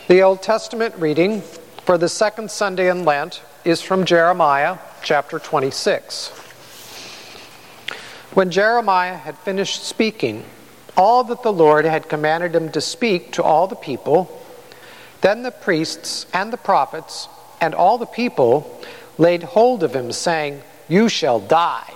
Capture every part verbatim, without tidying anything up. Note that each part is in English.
The Old Testament reading for the second Sunday in Lent is from Jeremiah chapter twenty-six. When Jeremiah had finished speaking all that the Lord had commanded him to speak to all the people, then the priests and the prophets and all the people laid hold of him, saying, "You shall die.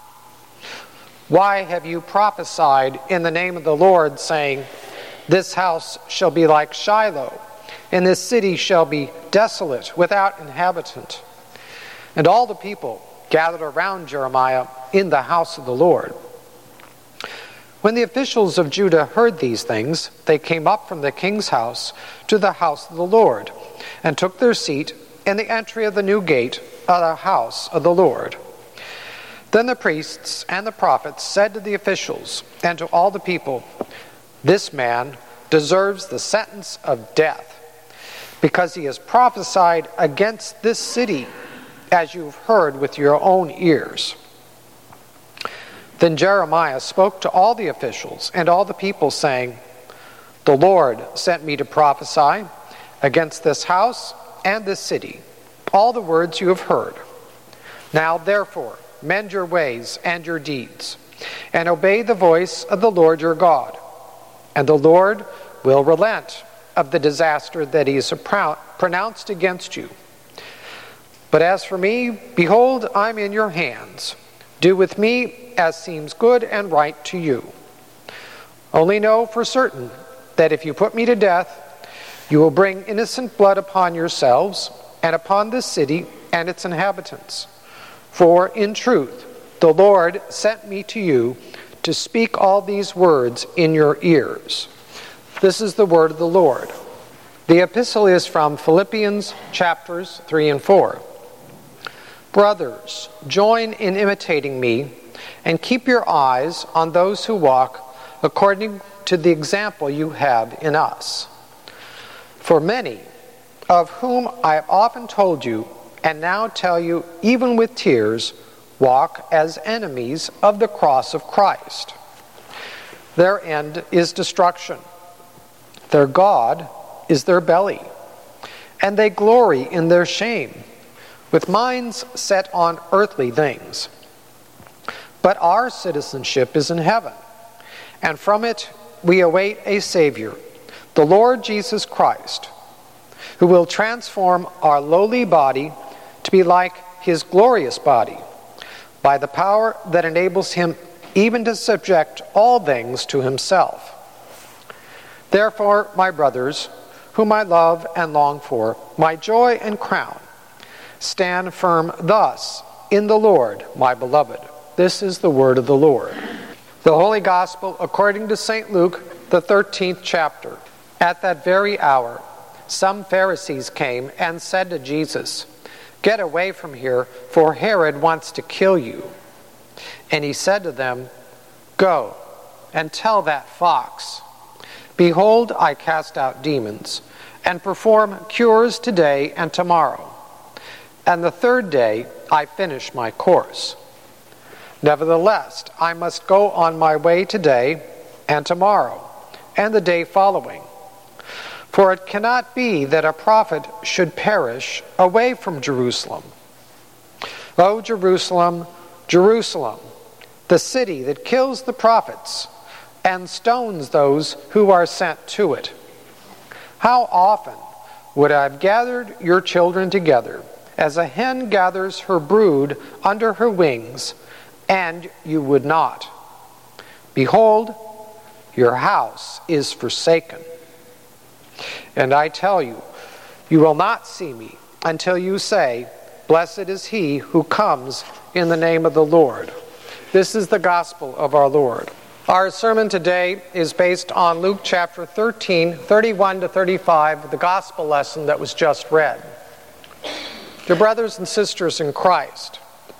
Why have you prophesied in the name of the Lord, saying, 'This house shall be like Shiloh, and this city shall be desolate, without inhabitant'?" And all the people gathered around Jeremiah in the house of the Lord. When the officials of Judah heard these things, they came up from the king's house to the house of the Lord, and took their seat in the entry of the new gate of the house of the Lord. Then the priests and the prophets said to the officials and to all the people, "This man deserves the sentence of death, because he has prophesied against this city, as you've heard with your own ears." Then Jeremiah spoke to all the officials and all the people, saying, "The Lord sent me to prophesy against this house and this city, all the words you have heard. Now therefore mend your ways and your deeds, and obey the voice of the Lord your God, and the Lord will relent of the disaster that he has pronounced against you. But as for me, behold, I'm in your hands. Do with me as seems good and right to you. Only know for certain that if you put me to death, you will bring innocent blood upon yourselves and upon this city and its inhabitants. For in truth, the Lord sent me to you to speak all these words in your ears." This is the word of the Lord. The epistle is from Philippians chapters three and four. "Brothers, join in imitating me, and keep your eyes on those who walk according to the example you have in us. For many, of whom I have often told you, and now tell you even with tears, walk as enemies of the cross of Christ. Their end is destruction. Their God is their belly, and they glory in their shame, with minds set on earthly things. But our citizenship is in heaven, and from it we await a Savior, the Lord Jesus Christ, who will transform our lowly body to be like his glorious body, by the power that enables him even to subject all things to himself. Therefore, my brothers, whom I love and long for, my joy and crown, stand firm thus in the Lord, my beloved." This is the word of the Lord. The Holy Gospel according to Saint Luke, the thirteenth chapter. At that very hour, some Pharisees came and said to Jesus, "Get away from here, for Herod wants to kill you." And he said to them, "Go and tell that fox, 'Behold, I cast out demons, and perform cures today and tomorrow, and the third day I finish my course. Nevertheless, I must go on my way today and tomorrow, and the day following. For it cannot be that a prophet should perish away from Jerusalem. O Jerusalem, Jerusalem, the city that kills the prophets and stones those who are sent to it. How often would I have gathered your children together, as a hen gathers her brood under her wings, and you would not. Behold, your house is forsaken. And I tell you, you will not see me until you say, 'Blessed is he who comes in the name of the Lord.'" This is the gospel of our Lord. Our sermon today is based on Luke chapter thirteen, thirty-one to thirty-five, the gospel lesson that was just read. Dear brothers and sisters in Christ,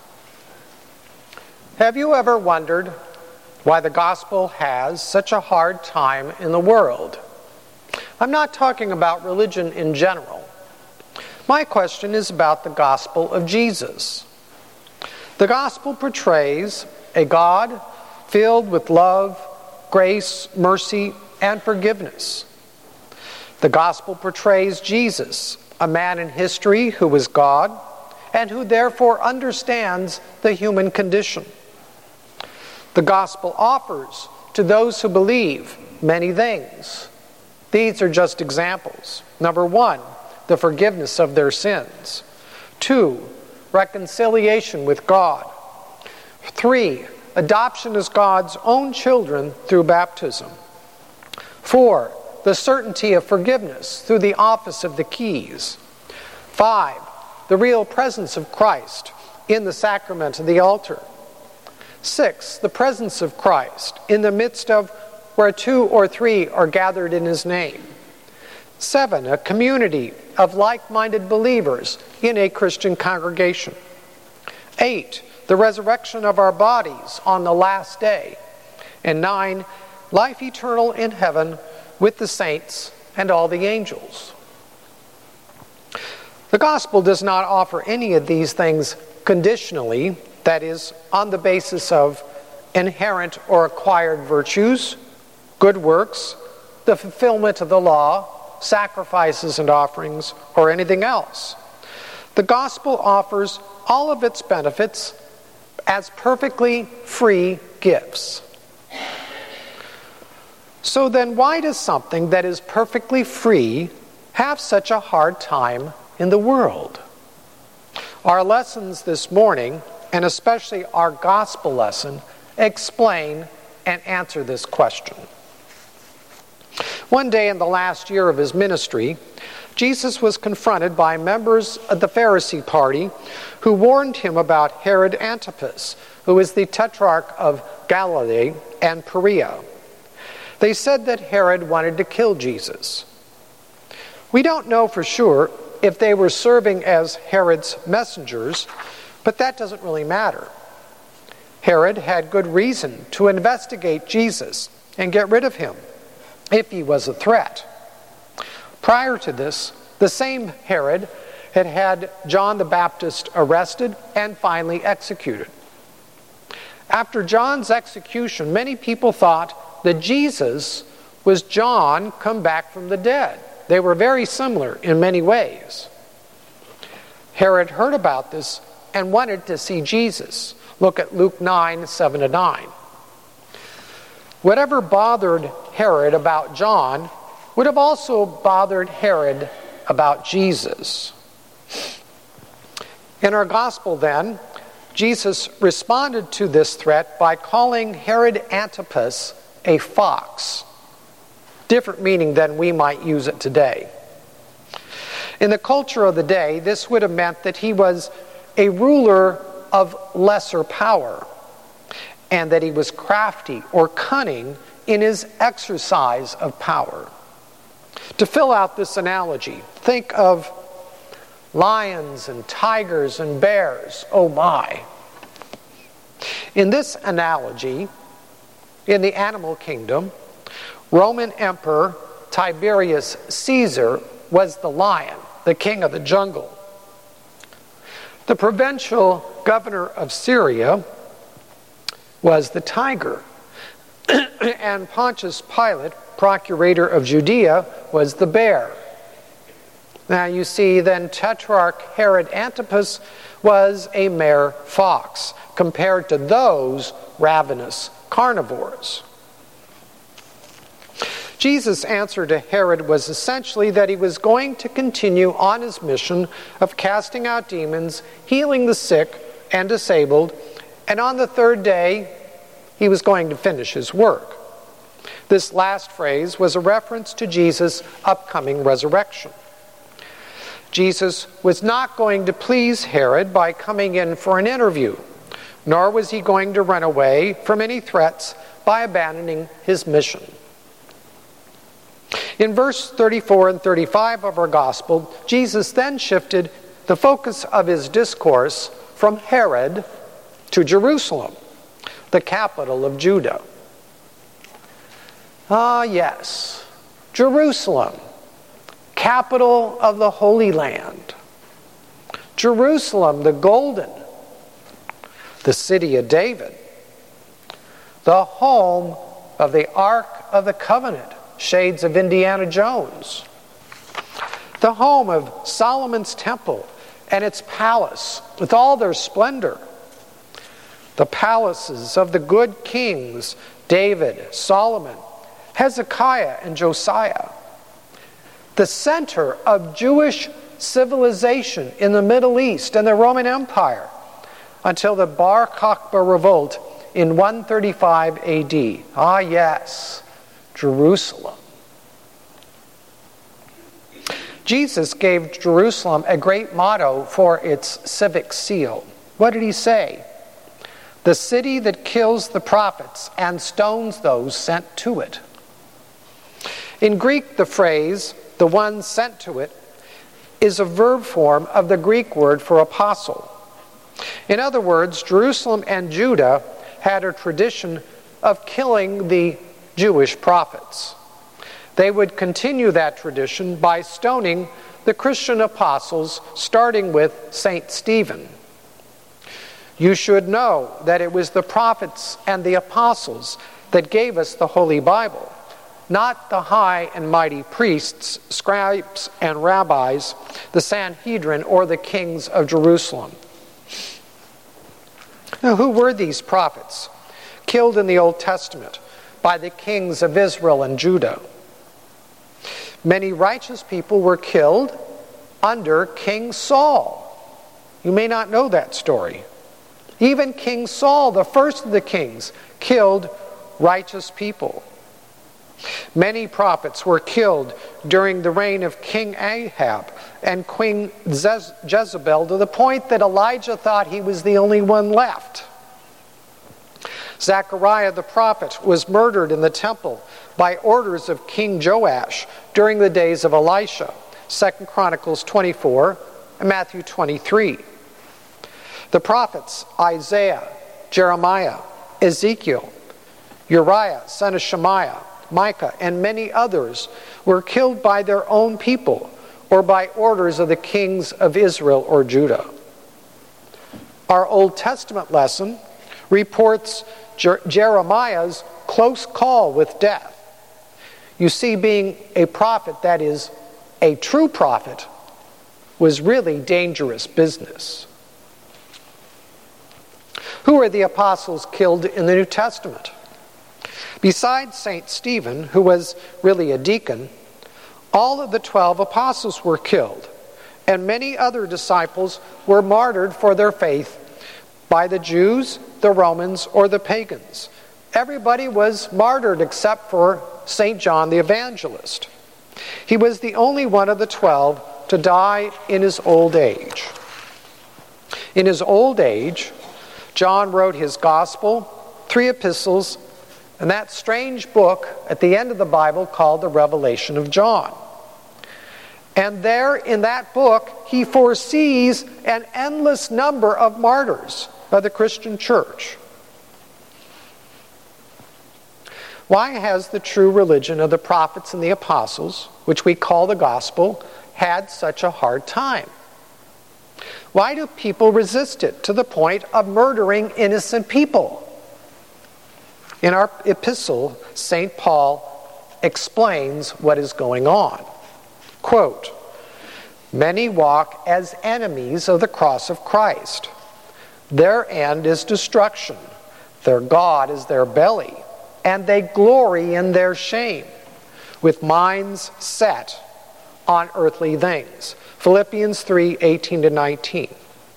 have you ever wondered why the gospel has such a hard time in the world? I'm not talking about religion in general. My question is about the gospel of Jesus. The gospel portrays a God filled with love, grace, mercy, and forgiveness. The gospel portrays Jesus, a man in history who was God and who therefore understands the human condition. The gospel offers to those who believe many things. These are just examples. Number one, the forgiveness of their sins. Two, reconciliation with God. Three, adoption as God's own children through baptism. Four, the certainty of forgiveness through the office of the keys. Five, the real presence of Christ in the sacrament of the altar. Six, the presence of Christ in the midst of where two or three are gathered in his name. Seven, a community of like-minded believers in a Christian congregation. Eight, the resurrection of our bodies on the last day. And nine, life eternal in heaven with the saints and all the angels. The gospel does not offer any of these things conditionally, that is, on the basis of inherent or acquired virtues, good works, the fulfillment of the law, sacrifices and offerings, or anything else. The gospel offers all of its benefits as perfectly free gifts. So then why does something that is perfectly free have such a hard time in the world? Our lessons this morning, and especially our gospel lesson, explain and answer this question. One day in the last year of his ministry, Jesus was confronted by members of the Pharisee party who warned him about Herod Antipas, who is the tetrarch of Galilee and Perea. They said that Herod wanted to kill Jesus. We don't know for sure if they were serving as Herod's messengers, but that doesn't really matter. Herod had good reason to investigate Jesus and get rid of him if he was a threat. Prior to this, the same Herod had had John the Baptist arrested and finally executed. After John's execution, many people thought that Jesus was John come back from the dead. They were very similar in many ways. Herod heard about this and wanted to see Jesus. Look at Luke nine, seven to nine. Whatever bothered Herod about John would have also bothered Herod about Jesus. In our gospel then, Jesus responded to this threat by calling Herod Antipas a fox. Different meaning than we might use it today. In the culture of the day, this would have meant that he was a ruler of lesser power, and that he was crafty or cunning in his exercise of power. To fill out this analogy, think of lions and tigers and bears. Oh my. In this analogy, in the animal kingdom, Roman Emperor Tiberius Caesar was the lion, the king of the jungle. The provincial governor of Syria was the tiger, and Pontius Pilate, procurator of Judea, was the bear. Now you see then Tetrarch Herod Antipas was a mere fox compared to those ravenous carnivores. Jesus' answer to Herod was essentially that he was going to continue on his mission of casting out demons, healing the sick and disabled, and on the third day, he was going to finish his work. This last phrase was a reference to Jesus' upcoming resurrection. Jesus was not going to please Herod by coming in for an interview, nor was he going to run away from any threats by abandoning his mission. In verse thirty-four and thirty-five of our gospel, Jesus then shifted the focus of his discourse from Herod to Jerusalem, the capital of Judah. Ah, yes, Jerusalem, capital of the Holy Land. Jerusalem, the golden, the city of David, the home of the Ark of the Covenant, shades of Indiana Jones. the home of Solomon's temple and its palace with all their splendor, the palaces of the good kings David, Solomon, Hezekiah, and Josiah, the center of Jewish civilization in the Middle East and the Roman Empire until the Bar Kokhba revolt in one thirty-five A D. Ah, yes, Jerusalem. Jesus gave Jerusalem a great motto for its civic seal. What did he say? The city that kills the prophets and stones those sent to it. In Greek, the phrase, the one sent to it, is a verb form of the Greek word for apostle. In other words, Jerusalem and Judah had a tradition of killing the Jewish prophets. They would continue that tradition by stoning the Christian apostles, starting with Saint Stephen. You should know that it was the prophets and the apostles that gave us the Holy Bible, not the high and mighty priests, scribes, and rabbis, the Sanhedrin, or the kings of Jerusalem. Now, who were these prophets killed in the Old Testament by the kings of Israel and Judah? Many righteous people were killed under King Saul. You may not know that story. Even King Saul, the first of the kings, killed righteous people. Many prophets were killed during the reign of King Ahab and Queen Jezebel, to the point that Elijah thought he was the only one left. Zechariah the prophet was murdered in the temple by orders of King Joash during the days of Elisha, Second Chronicles twenty-four and Matthew twenty-three. The prophets Isaiah, Jeremiah, Ezekiel, Uriah, son of Shemaiah, Micah, and many others were killed by their own people or by orders of the kings of Israel or Judah. Our Old Testament lesson reports Jer- Jeremiah's close call with death. You see, being a prophet, that is, a true prophet, was really dangerous business. Who are the apostles killed in the New Testament? Besides Saint Stephen, who was really a deacon, all of the twelve apostles were killed, and many other disciples were martyred for their faith by the Jews, the Romans, or the pagans. Everybody was martyred except for Saint John the Evangelist. He was the only one of the twelve to die in his old age. In his old age, John wrote his gospel, three epistles, and that strange book at the end of the Bible called the Revelation of John. And there in that book, he foresees an endless number of martyrs of the Christian church. Why has the true religion of the prophets and the apostles, which we call the gospel, had such a hard time? Why do people resist it to the point of murdering innocent people? In our epistle, Saint Paul explains what is going on. Quote, "Many walk as enemies of the cross of Christ. Their end is destruction. Their God is their belly, and they glory in their shame, with minds set on earthly things." Philippians three, eighteen to nineteen.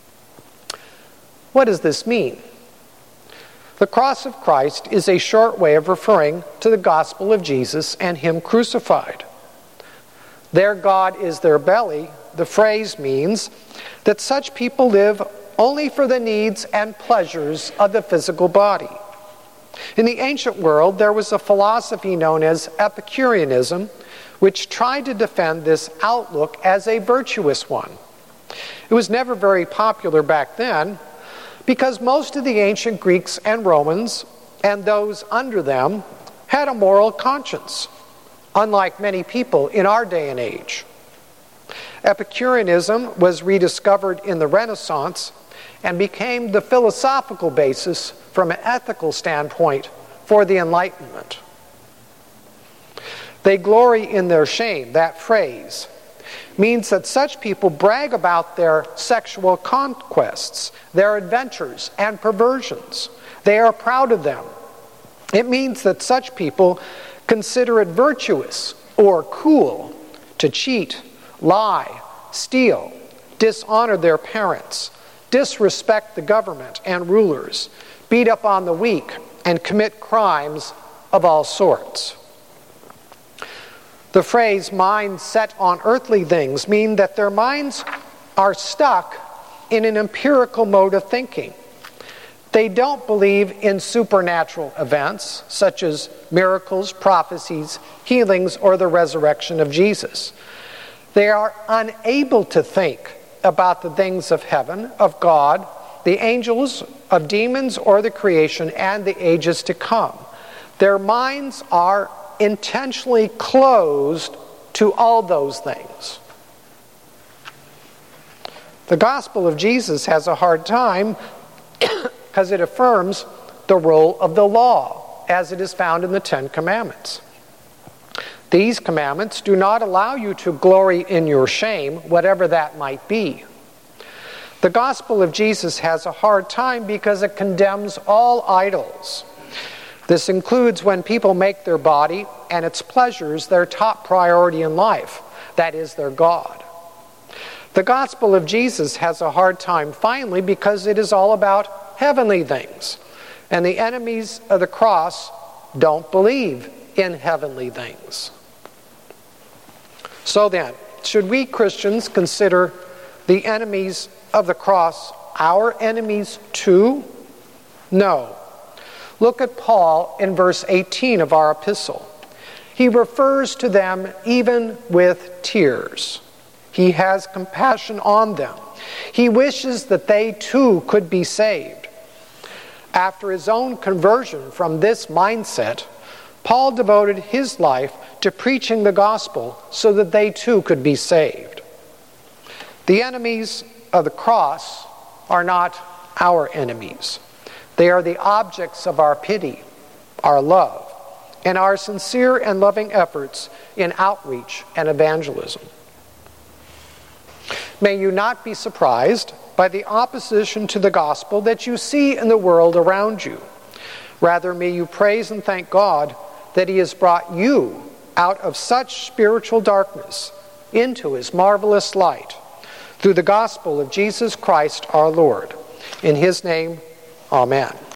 What does this mean? The cross of Christ is a short way of referring to the gospel of Jesus and Him crucified. Their God is their belly. The phrase means that such people live only for the needs and pleasures of the physical body. In the ancient world, there was a philosophy known as Epicureanism, which tried to defend this outlook as a virtuous one. It was never very popular back then because most of the ancient Greeks and Romans and those under them had a moral conscience, unlike many people in our day and age. Epicureanism was rediscovered in the Renaissance and became the philosophical basis from an ethical standpoint for the Enlightenment. They glory in their shame, that phrase, means that such people brag about their sexual conquests, their adventures and perversions. They are proud of them. It means that such people consider it virtuous or cool to cheat, lie, steal, dishonor their parents, disrespect the government and rulers, beat up on the weak, and commit crimes of all sorts. The phrase "minds set on earthly things" mean that their minds are stuck in an empirical mode of thinking. They don't believe in supernatural events such as miracles, prophecies, healings, or the resurrection of Jesus. They are unable to think about the things of heaven, of God, the angels, of demons, or the creation, and the ages to come. Their minds are intentionally closed to all those things. The gospel of Jesus has a hard time because it affirms the role of the law as it is found in the Ten Commandments. These commandments do not allow you to glory in your shame, whatever that might be. The gospel of Jesus has a hard time because it condemns all idols. This includes when people make their body and its pleasures their top priority in life, that is, their God. The gospel of Jesus has a hard time, finally, because it is all about heavenly things, and the enemies of the cross don't believe in heavenly things. So then, should we Christians consider the enemies of the cross our enemies too? No. Look at Paul in verse eighteen of our epistle. He refers to them even with tears. He has compassion on them. He wishes that they too could be saved. After his own conversion from this mindset, Paul devoted his life to preaching the gospel so that they too could be saved. The enemies of the cross are not our enemies. They are the objects of our pity, our love, and our sincere and loving efforts in outreach and evangelism. May you not be surprised by the opposition to the gospel that you see in the world around you. Rather, may you praise and thank God that He has brought you out of such spiritual darkness into His marvelous light through the gospel of Jesus Christ our Lord. In His name, amen.